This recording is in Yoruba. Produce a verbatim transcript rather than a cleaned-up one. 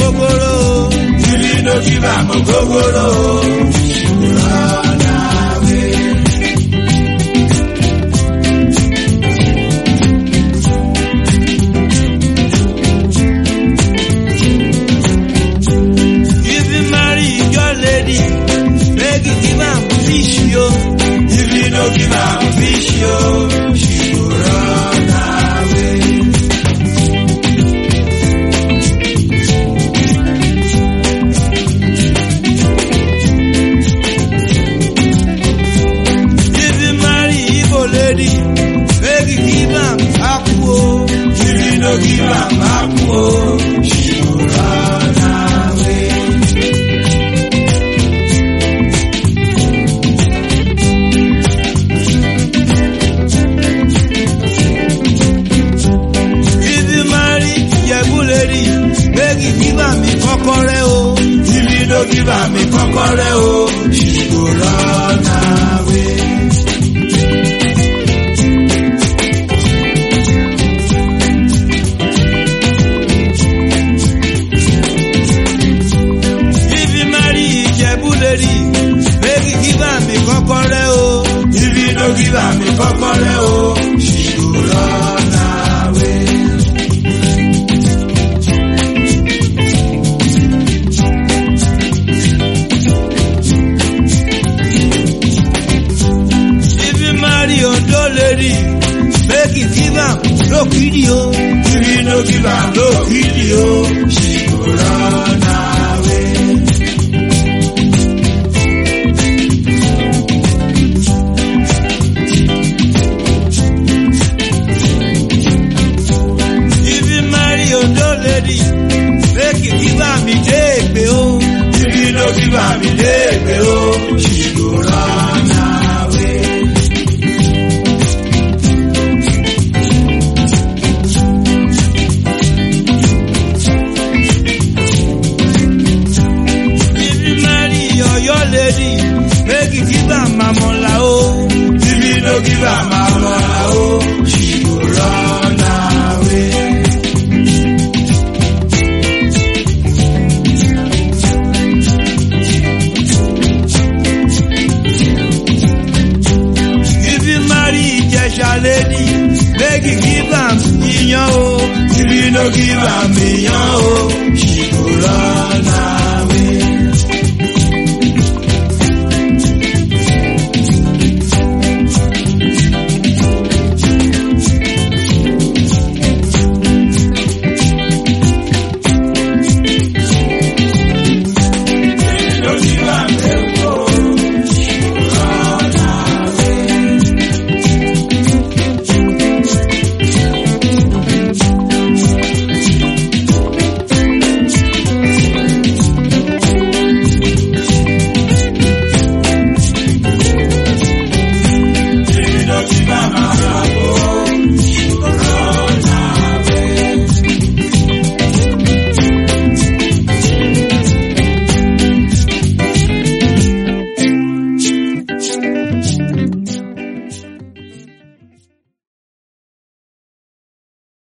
Mogogoro. If you no give am ogogoro, she go run away. If you marry your lady, make you give am fish yo. If you no give am fish yo, she go run away. If you marry Igbo lady, make you give am akpu. If you no give am akpu, she go run away. If you marry Ijebu lady, make you give am ikokore o. If you no give am ikokore o, she go run away. If you marry Ijebu lady, make you give am ikokore o. If you no give am ikokore o, she go run away. If you marry Ondo lady, make you give am lokidi o. If you no give am lokidi o, she go run away. If you marry Ondo lady, make you give am idegbe o. If you no give am idegbe o, she go run away. If you marry Oyo lady, make you give am mamola